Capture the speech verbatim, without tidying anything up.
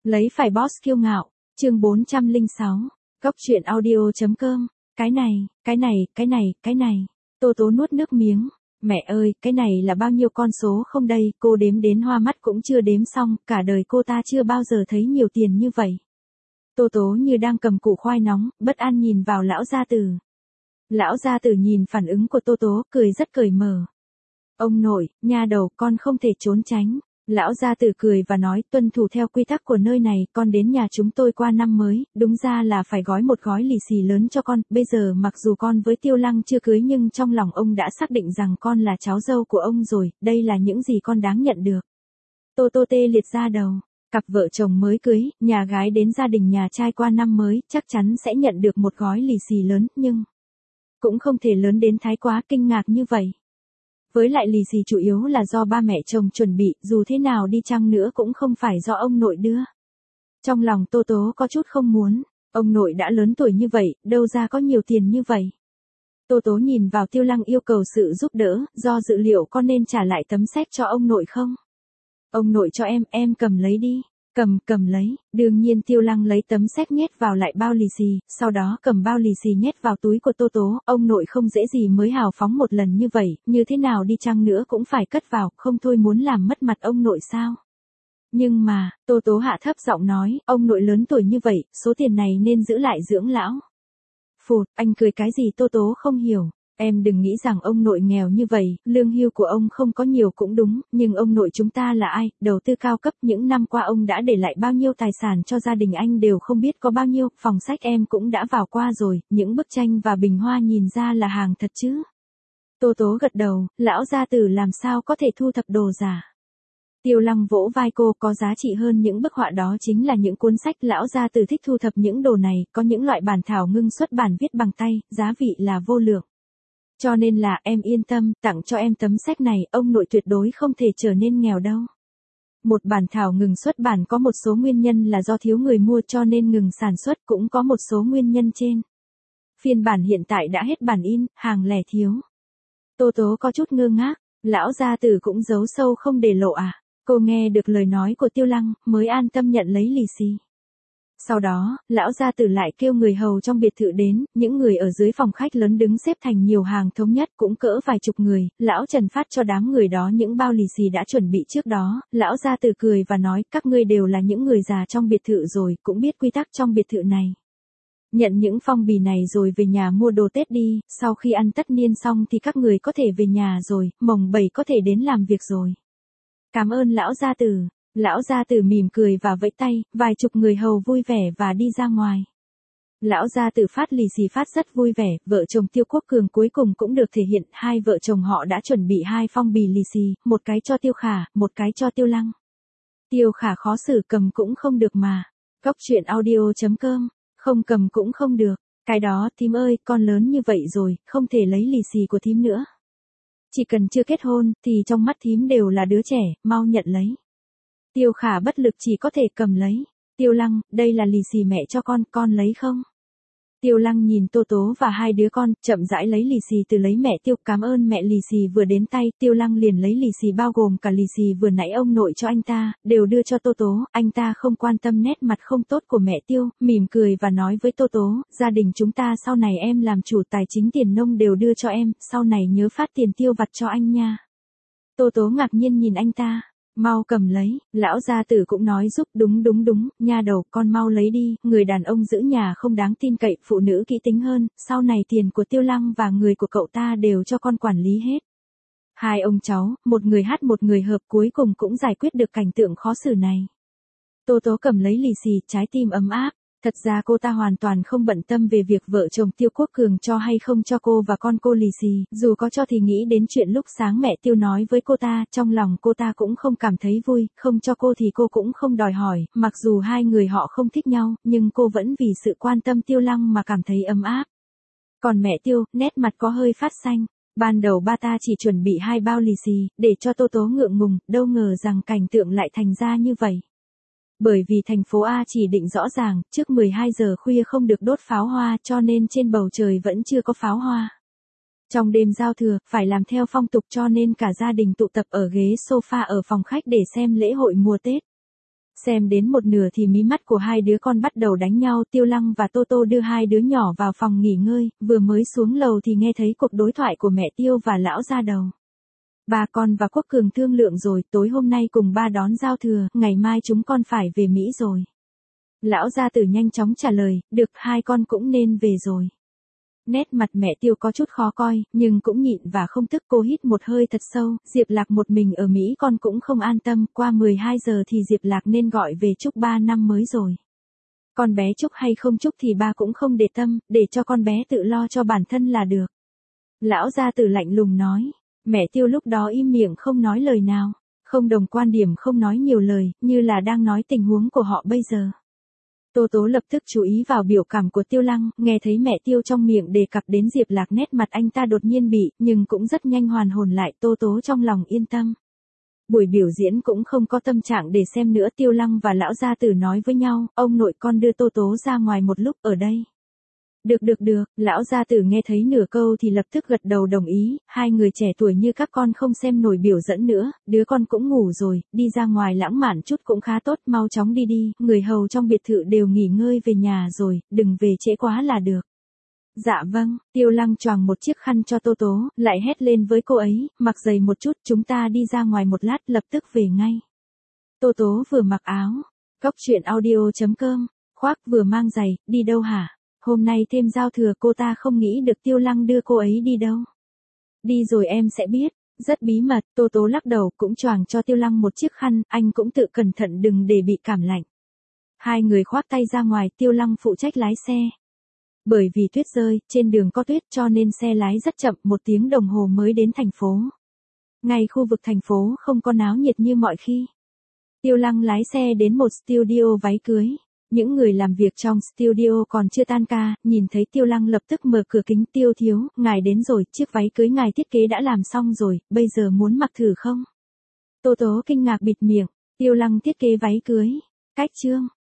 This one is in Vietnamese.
Lấy phải boss kiêu ngạo, chương bốn trăm lẻ sáu, góc truyện audio.com, cái này, cái này, cái này, cái này, Tô Tố nuốt nước miếng, mẹ ơi, cái này là bao nhiêu con số không đây, cô đếm đến hoa mắt cũng chưa đếm xong, cả đời cô ta chưa bao giờ thấy nhiều tiền như vậy. Tô Tố như đang cầm củ khoai nóng, bất an nhìn vào lão gia tử. Lão gia tử nhìn phản ứng của Tô Tố, cười rất cởi mở. Ông nội, nha đầu, con không thể trốn tránh. Lão gia tử cười và nói, tuân thủ theo quy tắc của nơi này, con đến nhà chúng tôi qua năm mới, đúng ra là phải gói một gói lì xì lớn cho con, bây giờ mặc dù con với Tiêu Lăng chưa cưới nhưng trong lòng ông đã xác định rằng con là cháu dâu của ông rồi, đây là những gì con đáng nhận được. Tô Tô tê liệt ra đầu, cặp vợ chồng mới cưới, nhà gái đến gia đình nhà trai qua năm mới, chắc chắn sẽ nhận được một gói lì xì lớn, nhưng cũng không thể lớn đến thái quá kinh ngạc như vậy. Với lại lì xì chủ yếu là do ba mẹ chồng chuẩn bị, dù thế nào đi chăng nữa cũng không phải do ông nội đưa. Trong lòng Tô Tố có chút không muốn, ông nội đã lớn tuổi như vậy, đâu ra có nhiều tiền như vậy. Tô Tố nhìn vào Tiêu Lăng yêu cầu sự giúp đỡ, do dự liệu con nên trả lại tấm séc cho ông nội không? Ông nội cho em, em cầm lấy đi. Cầm, cầm lấy, đương nhiên Tiêu Lăng lấy tấm séc nhét vào lại bao lì xì, sau đó cầm bao lì xì nhét vào túi của Tô Tố, ông nội không dễ gì mới hào phóng một lần như vậy, như thế nào đi chăng nữa cũng phải cất vào, không thôi muốn làm mất mặt ông nội sao. Nhưng mà, Tô Tố hạ thấp giọng nói, ông nội lớn tuổi như vậy, số tiền này nên giữ lại dưỡng lão. Phụt, anh cười cái gì Tô Tố không hiểu. Em đừng nghĩ rằng ông nội nghèo như vậy, lương hưu của ông không có nhiều cũng đúng, nhưng ông nội chúng ta là ai, đầu tư cao cấp, những năm qua ông đã để lại bao nhiêu tài sản cho gia đình anh đều không biết có bao nhiêu, phòng sách em cũng đã vào qua rồi, những bức tranh và bình hoa nhìn ra là hàng thật chứ. Tô Tố gật đầu, lão gia tử làm sao có thể thu thập đồ giả. Tiêu Lăng vỗ vai cô, có giá trị hơn những bức họa đó chính là những cuốn sách, lão gia tử thích thu thập những đồ này, có những loại bản thảo ngưng xuất bản viết bằng tay, giá vị là vô lượng. Cho nên là em yên tâm, tặng cho em tấm séc này, ông nội tuyệt đối không thể trở nên nghèo đâu. Một bản thảo ngừng xuất bản có một số nguyên nhân là do thiếu người mua cho nên ngừng sản xuất, cũng có một số nguyên nhân trên. Phiên bản hiện tại đã hết bản in, hàng lẻ thiếu. Tô Tố có chút ngơ ngác, lão gia tử cũng giấu sâu không để lộ à. Cô nghe được lời nói của Tiêu Lăng, mới an tâm nhận lấy lì xì. Sau đó, lão gia tử lại kêu người hầu trong biệt thự đến, những người ở dưới phòng khách lớn đứng xếp thành nhiều hàng thống nhất cũng cỡ vài chục người, lão Trần phát cho đám người đó những bao lì xì đã chuẩn bị trước đó, lão gia tử cười và nói, các ngươi đều là những người già trong biệt thự rồi, cũng biết quy tắc trong biệt thự này. Nhận những phong bì này rồi về nhà mua đồ Tết đi, sau khi ăn tất niên xong thì các người có thể về nhà rồi, mồng bảy có thể đến làm việc rồi. Cảm ơn lão gia tử. Lão gia tử mỉm cười và vẫy tay, vài chục người hầu vui vẻ và đi ra ngoài. Lão gia tử phát lì xì phát rất vui vẻ, vợ chồng Tiêu Quốc Cường cuối cùng cũng được thể hiện, hai vợ chồng họ đã chuẩn bị hai phong bì lì xì, một cái cho Tiêu Khả, một cái cho Tiêu Lăng. Tiêu Khả khó xử cầm cũng không được mà. Góc truyện audio.com, không cầm cũng không được, cái đó thím ơi, con lớn như vậy rồi, không thể lấy lì xì của thím nữa. Chỉ cần chưa kết hôn, thì trong mắt thím đều là đứa trẻ, mau nhận lấy. Tiêu Khả bất lực chỉ có thể cầm lấy. Tiêu Lăng, đây là lì xì mẹ cho con, con lấy không? Tiêu Lăng nhìn Tô Tố và hai đứa con, chậm rãi lấy lì xì từ lấy mẹ Tiêu, cảm ơn mẹ lì xì vừa đến tay, Tiêu Lăng liền lấy lì xì bao gồm cả lì xì vừa nãy ông nội cho anh ta, đều đưa cho Tô Tố, anh ta không quan tâm nét mặt không tốt của mẹ Tiêu, mỉm cười và nói với Tô Tố, gia đình chúng ta sau này em làm chủ tài chính tiền nông đều đưa cho em, sau này nhớ phát tiền tiêu vặt cho anh nha. Tô Tố ngạc nhiên nhìn anh ta. Mau cầm lấy, lão gia tử cũng nói giúp, đúng đúng đúng, nha đầu, con mau lấy đi, người đàn ông giữ nhà không đáng tin cậy, phụ nữ kỹ tính hơn, sau này tiền của Tiêu Lăng và người của cậu ta đều cho con quản lý hết. Hai ông cháu, một người hát một người hợp cuối cùng cũng giải quyết được cảnh tượng khó xử này. Tô Tố cầm lấy lì xì, trái tim ấm áp. Thật ra cô ta hoàn toàn không bận tâm về việc vợ chồng Tiêu Quốc Cường cho hay không cho cô và con cô lì xì, dù có cho thì nghĩ đến chuyện lúc sáng mẹ Tiêu nói với cô ta, trong lòng cô ta cũng không cảm thấy vui, không cho cô thì cô cũng không đòi hỏi, mặc dù hai người họ không thích nhau, nhưng cô vẫn vì sự quan tâm Tiêu Lăng mà cảm thấy ấm áp. Còn mẹ Tiêu, nét mặt có hơi phát xanh, ban đầu ba ta chỉ chuẩn bị hai bao lì xì, để cho Tô Tố ngượng ngùng, đâu ngờ rằng cảnh tượng lại thành ra như vậy. Bởi vì thành phố A chỉ định rõ ràng, trước mười hai giờ khuya không được đốt pháo hoa cho nên trên bầu trời vẫn chưa có pháo hoa. Trong đêm giao thừa, phải làm theo phong tục cho nên cả gia đình tụ tập ở ghế sofa ở phòng khách để xem lễ hội mùa Tết. Xem đến một nửa thì mí mắt của hai đứa con bắt đầu đánh nhau, Tiêu Lăng và Tô Tô đưa hai đứa nhỏ vào phòng nghỉ ngơi, vừa mới xuống lầu thì nghe thấy cuộc đối thoại của mẹ Tiêu và lão gia đầu. Ba con và Quốc Cường thương lượng rồi, tối hôm nay cùng ba đón giao thừa, ngày mai chúng con phải về Mỹ rồi. Lão gia tử nhanh chóng trả lời, được, hai con cũng nên về rồi. Nét mặt mẹ Tiêu có chút khó coi, nhưng cũng nhịn và không tức. Cô hít một hơi thật sâu, Diệp Lạc một mình ở Mỹ con cũng không an tâm, qua mười hai giờ thì Diệp Lạc nên gọi về chúc ba năm mới rồi. Con bé chúc hay không chúc thì ba cũng không để tâm, để cho con bé tự lo cho bản thân là được. Lão gia tử lạnh lùng nói, mẹ Tiêu lúc đó im miệng không nói lời nào, không đồng quan điểm, không nói nhiều lời, như là đang nói tình huống của họ bây giờ. Tô Tố lập tức chú ý vào biểu cảm của Tiêu Lăng, nghe thấy mẹ Tiêu trong miệng đề cập đến Diệp Lạc, nét mặt anh ta đột nhiên bị, nhưng cũng rất nhanh hoàn hồn lại. Tô Tố trong lòng yên tâm. Buổi biểu diễn cũng không có tâm trạng để xem nữa. Tiêu Lăng và lão gia tử nói với nhau, ông nội con đưa Tô Tố ra ngoài một lúc ở đây. Được được được, lão gia tử nghe thấy nửa câu thì lập tức gật đầu đồng ý, hai người trẻ tuổi như các con không xem nổi biểu dẫn nữa, đứa con cũng ngủ rồi, đi ra ngoài lãng mạn chút cũng khá tốt, mau chóng đi đi, người hầu trong biệt thự đều nghỉ ngơi về nhà rồi, đừng về trễ quá là được. Dạ vâng, Tiêu Lăng choàng một chiếc khăn cho Tô Tố, lại hét lên với cô ấy, mặc giày một chút, chúng ta đi ra ngoài một lát, lập tức về ngay. Tô Tố vừa mặc áo, Cóc truyện audio chấm com, khoác vừa mang giày, đi đâu hả? Hôm nay thêm giao thừa, cô ta không nghĩ được Tiêu Lăng đưa cô ấy đi đâu. Đi rồi em sẽ biết, rất bí mật. Tô Tố lắc đầu, cũng choàng cho Tiêu Lăng một chiếc khăn, anh cũng tự cẩn thận đừng để bị cảm lạnh. Hai người khoác tay ra ngoài, Tiêu Lăng phụ trách lái xe. Bởi vì tuyết rơi, trên đường có tuyết cho nên xe lái rất chậm, một tiếng đồng hồ mới đến thành phố. Ngay khu vực thành phố không có náo nhiệt như mọi khi. Tiêu Lăng lái xe đến một studio váy cưới. Những người làm việc trong studio còn chưa tan ca, nhìn thấy Tiêu Lăng lập tức mở cửa kính, Tiêu thiếu, ngài đến rồi, chiếc váy cưới ngài thiết kế đã làm xong rồi, bây giờ muốn mặc thử không? Tô Tố kinh ngạc bịt miệng, Tiêu Lăng thiết kế váy cưới, cách chương.